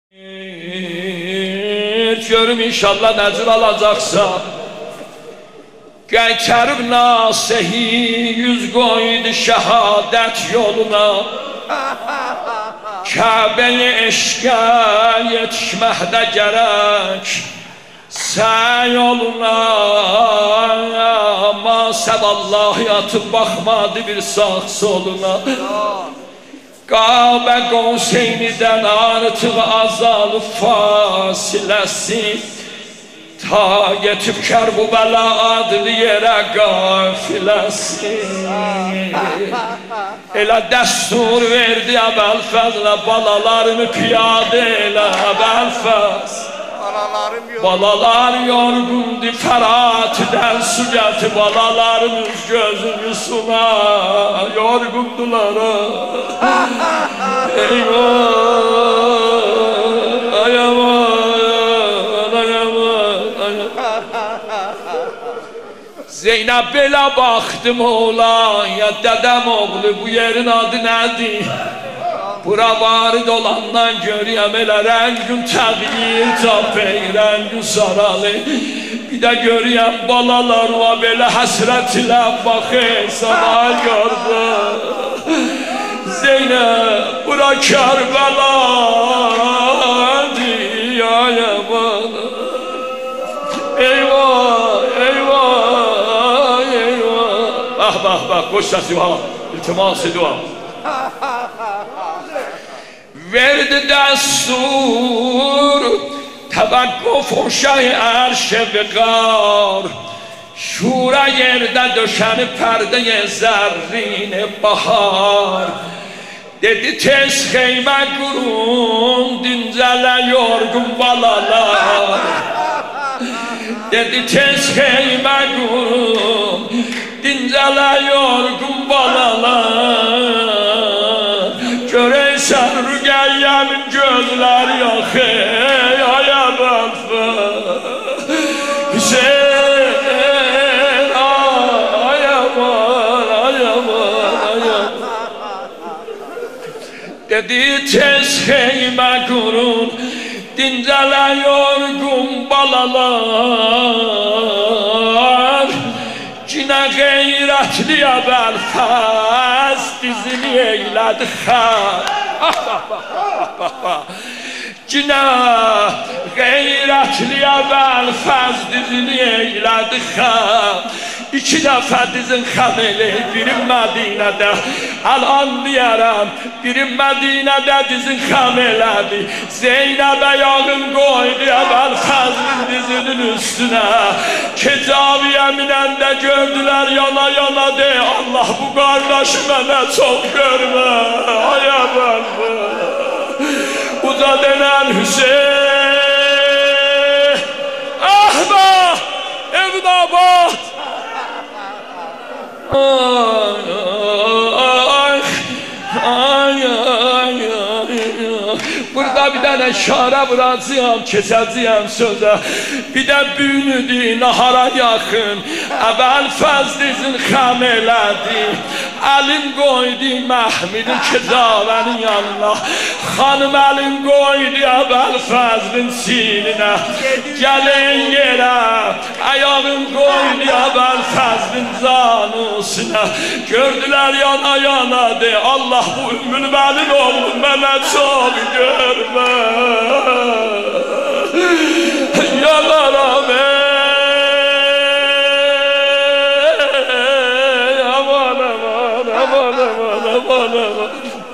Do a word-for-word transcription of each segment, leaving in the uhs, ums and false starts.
Görüm inşallah necür alacaksa Qaytarıb nasihi yüz qoydu şehadet yoluna Kəbəyə eşqə yetişməkdə gərək Səy yoluna Amma səvallahi atıb baxmadı bir sağ soluna Qəbə Qovseynidən artıq azalıb fasiləsi Ta getib Kərbəla adlı yerə qafiləsi Elə dəstur verdi Əbəlfəzlə balalarını piyadə elə Əbəlfəz Balalar yorgundu Fəratidən su gəti balalarımız gözünü suna yorgundular Eyvah ayaman ayaman Zeynəb belə baxdım oğlan ya dədəm oğlu bu yerin adı nədir Bura varid olandan görüyəm elə rəngün təğyir tapey, rəngün saralı Bir də görüyəm balalar var belə həsrət ilə baxır sana gördü Zeynəb bura Kərbəladır ayaman Eyvah eyvah eyvah Bax bax bax qoş səsi var iltiması dua Verdi dəstur Təvəqquf o şəh ərşə vəqar Şura yerdə döşənib pərdəyə zərrini bahar Dedi tez xeymə qurun Dincələ yorgun balalar Dedi tez xeymə qurun Dincələ yorgun balalar Göreysən Rüqəyyəmin gözləri yaxı Ayaman Hüseyin Ayaman ayaman ayaman Dedi tez xeymə qurun Dincələ yorgun balalar Cinə qeyrətli Əbəlfəz Dizini eylədi xər Cinə qeyrətli Əbəlfəz Dizini eylədi xər İki dəfə dizin xəm eləyib Birim Mədinədə Əlan deyərəm Birim Mədinədə dizin xəm elədi Zeynəb ayağın qoydu Əbəlfəzin dizinin üstünə Kecaviyə minəndə gördülər yana yana de Allah bu qardaşı mənə çox görmə Ay Əbəlfəz Uca denən Hüseyin Əhbə Evin abad Ay, ay, ay, ay, Burada bir dənə şara vuracağım, keçəcəyəm sözə Bir də büyünüdür, nahara yaxın Əbəlfəz dizin xəm elədi Əlin qoydu Məhmidin Kecavənin yanına Xanım əlin qoydu Əbəlfəzin sininə Gəlin yerə Ayağın qoydu Əbəlfəzin canusuna Gördülər yana yana de Allah bu ümmün bəlin oğlum mənə çox görmə Yanaram ey Aman aman aman aman aman aman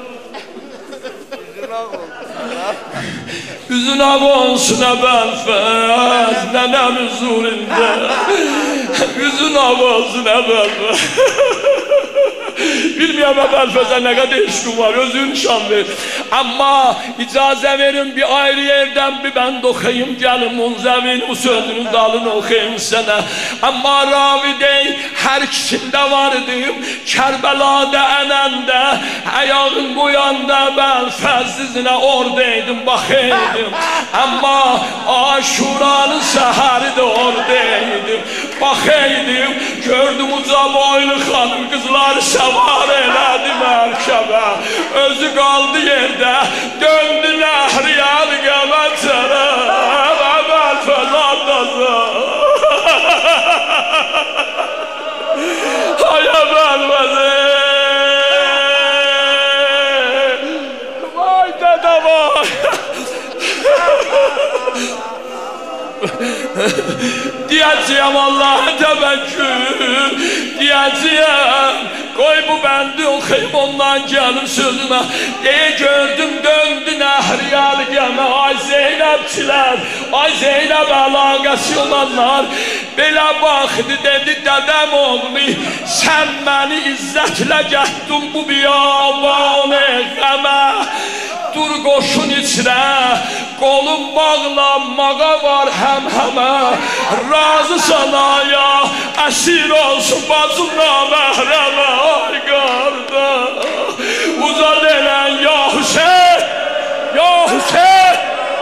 Üzün ağ olsun Əbəlfəz Nənəm huzurunda Üzün ağ olsun Əbəlfəz Bilməyəm Əbəlfəzə nə qədər eşqim var özün şan ver Amma icazə verin bir ayrı yerdən bir mən də oxuyayım Gəlim Munzəvin bu sözünün dalını oxuyayım sənə Amma ravi deyil hər ikisində vardım Kərbəlada ənəndə Ayağın qoyanda Əbəlfəz dizinə oradaydım baxaydım Amma Aşuranın səhəri də oradaydım Baxaydım gördüm uca boylu xanım qızları səvar elədi mərkəbə Özü qaldı yerdə döndü nəhriyar gəl Ana var. Diyeceğim Allah'a tevekkül, diyeceğim koy bu bendi okuyup ondan gelim sözüme. Ey gördüm döndü nehriyal gemi, ay Zeynepçiler, ay Zeynep alakası olanlar belə baxdı dedi dedem oğlu, sen beni izzetle getdin bu biyabanı qəmə. Dur qoşun içrə, qolum bağlanmağa var həm-həmə. Razı sanaya, əsir olsun bacım naməhrəmə. Ay qarda, uzad elən ya Hüseyin, ya Hüseyin.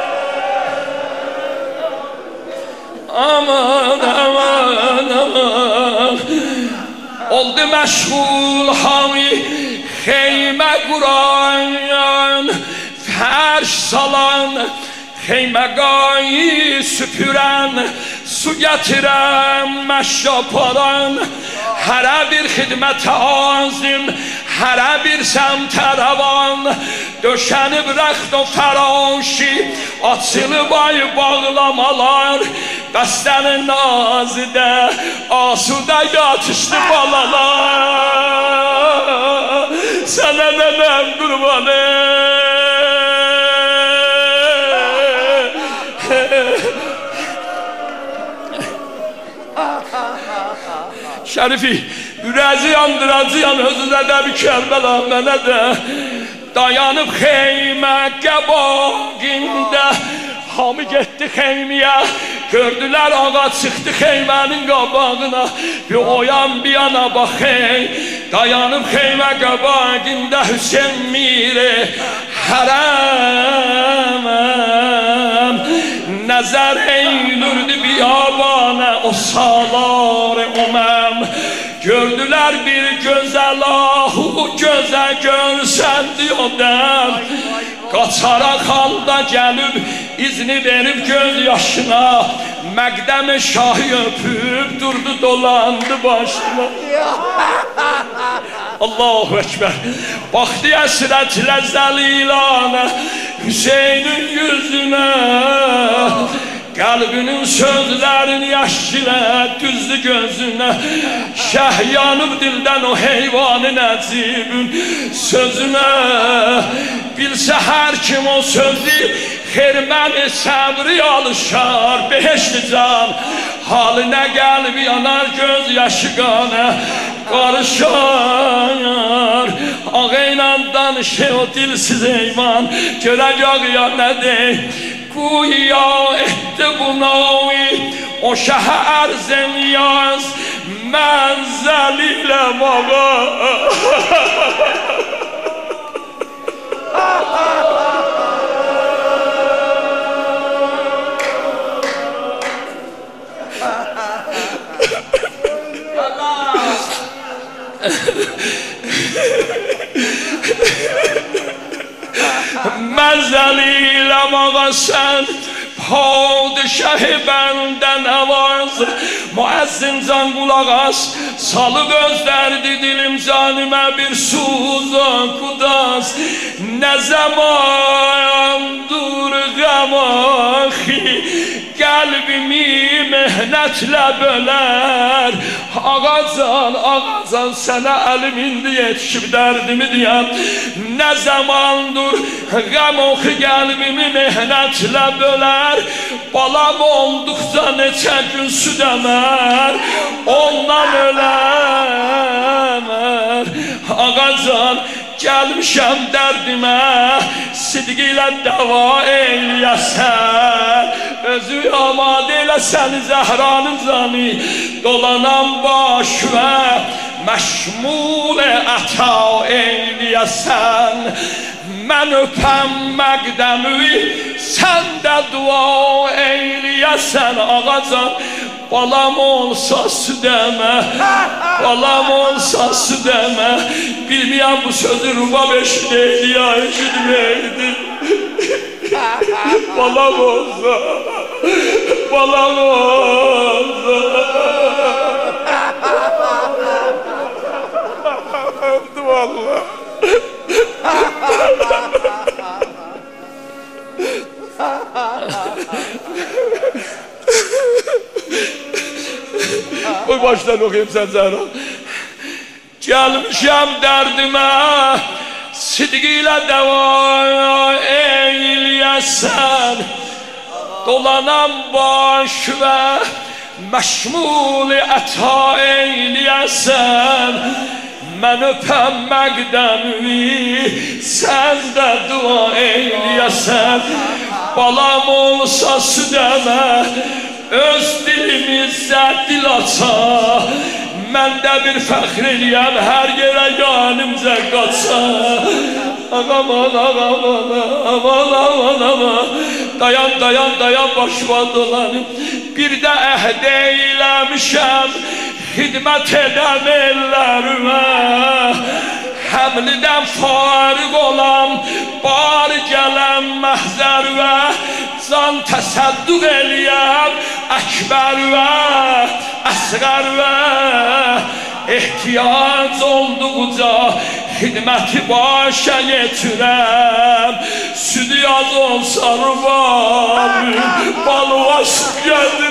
Aman, aman, aman. Oldu məşğul hami, xeymə quran, fərş salan, xeyməqayı süpürən, su gətirən, məşşaparan, hərə bir xidmətə azim, hərə bir səmtə rəvan, döşənib rəxt o fərişi, açılıb ay bağlamalar, bəstənin nazidə, asudə yatışdı balalar. Sənə nənəm qurbanı. Şərifi, ürəzi yandıracağım, özünə də bir Kərbəla mənə də. Dayanıb xeymə qəbağində, hamı getdi xeymiyə, gördülər ağa çıxdı xeymənin qabağına. Bir oyan bir yana baxey, dayanıb xeymə qabağında Hüseyin miri hərəməm. Nəzər eylürdü biyabana o salar uməm. Gördülər bir gözəl ahu, gözə görsən diyodəm. Qaçaraq halda gəlib, izni verib göz yaşına, məqdəm-i şahı öpüb, durdu dolandı başına. Allahu Ekber. Baxdı əsrətlə zəlilanə, Hüseynin yüzünə, qəlbinin sözlərini yaşılə, düzdü gözünə. Şəh yanıb dildən o heyvanın əcibin sözünə. Bilsə hər kim o sözü, xerməni səbri alışar, beheşli can. Halinə qəlbi yanar, göz yaşı qanə qarışar. Ağayla danışır o dilsiz heyvan, görəcək ya nə deyil. Güya etdi bu navi, o şəhə ərzən yaz, mənzəl ilə bağa. Məzəli ilə mağa sən, padişah-ı bəndə nəvaz. Müəzzin can qulaq as, salıb özlərdi dilim canimə bir suza qudas. Nə zamandır qəmaxi, qəlbimi mehnətlə bölər. Ağacan, ağacan sənə əlim indi yetişib dərdimi deyəm. Nə zamandır qəm oxu qəlbimi mehnətlə bölər. Balam olduqca neçə gün süd əmər, ondan öləmər. Ağacan, gəlmişəm dərdimə, sidq ilə dəva eyləyəsən. Özü amadə eləsən Zəhranın canı, dolanan başvə məşmul əta eyləyəsən. Mən öpəm məqdəmi, sən də dua eyləyəsən. Ağacan, balam olsa süd əmə, balam olsa süd əmə. Bilməyəm bu sözü rubab eşidəydi ya eşidməydi. Balam olsa, balam olsa. Öldü valla. Koy baştan okuyayım sen Zehra. Gelmişəm dərdimə, sidqilə dəva eyləyəsən. Dolanam baş və məşmul-i əta eyləyəsən. Mən öpəm məqdəmi, sən də dua eyləyəsən. Balam olsa südəmə, öz dilimizdə dil aça. Mən də bir fəxr eləyəm, hər yerə yanımca qaça. Ağaman, ağaman, aman, aman, aman. Dayan, dayan, dayan, başıma dolanım. Bir də əhd eyləmişəm, xidmət edəm ellərimə. Həmlidən fariq olam, bari gələm məhzərvə. Can təsəddüq eləyəm, əkbər və əsqər və. Ehtiyac olduqca xidməti başa yetirəm. Südü yaz olsa rübabı, balıvaş gəlir.